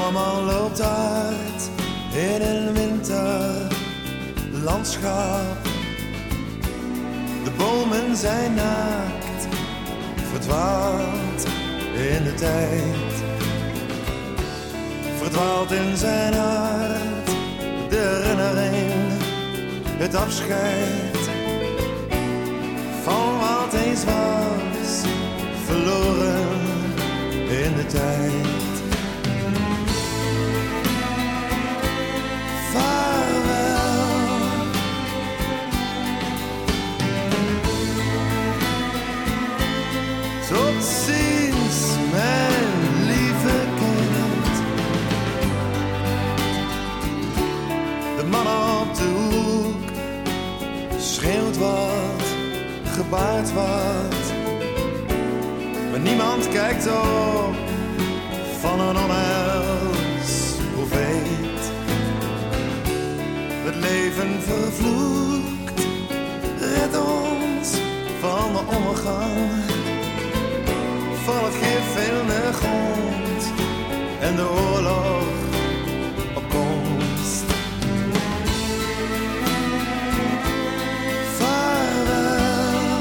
jongeman loopt hard in een winterlandschap. De bomen zijn naakt, verdwaald in de tijd. Verdwaald in zijn hart, de herinnering, het afscheid van wat eens was, verloren in de tijd. Vaarwel, tot ziens, mijn lieve kind. De man op de hoek schreeuwt wat, gebaart wat, maar niemand kijkt op van een onheilsprofeet. Het leven vervloekt, red ons van de ondergang, van het gif in de grond en de oorlog op komst. Vaarwel,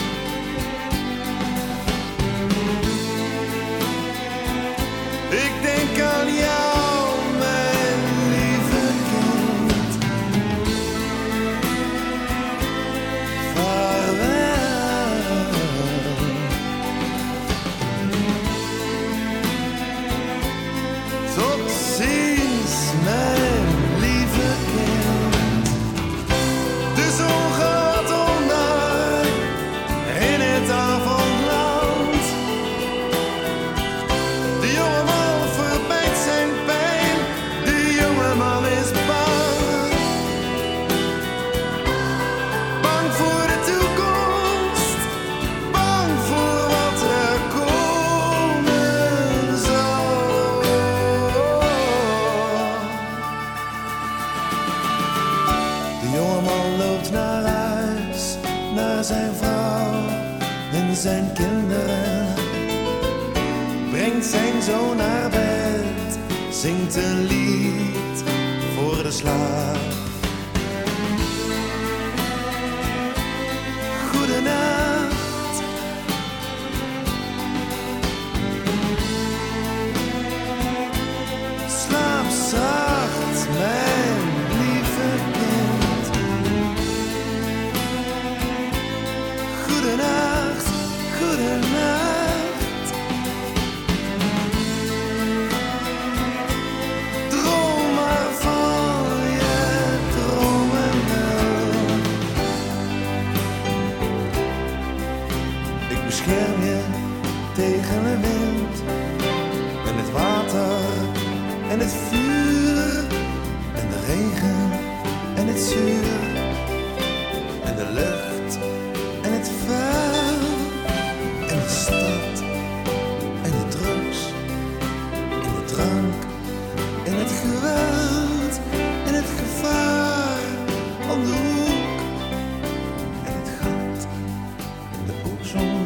ik denk aan jou, mijn lieve kind. Vaarwel, tot ziens, mijn lieve kind. De zon gaat onder in het avondland. De jongeman verbijt zijn pijn, de jongeman is bang. Bang voor de toekomst, bang voor wat er komen zal. De jongeman loopt naar huis, naar zijn vrouw en zijn kinderen. Brengt zijn zoon naar bed, zingt een lied voor de slaap. Goedenacht, slaap zacht, mijn lieve kind. Goedenacht, goedenacht. Droom maar van je dromen wel. Ik bescherm je tegen de wind en het water en het vuur en de regen en het zuur en de lucht en het vuil en de stad en de drugs en de drank en het geweld en het gevaar om de hoek en het gat en de oogzon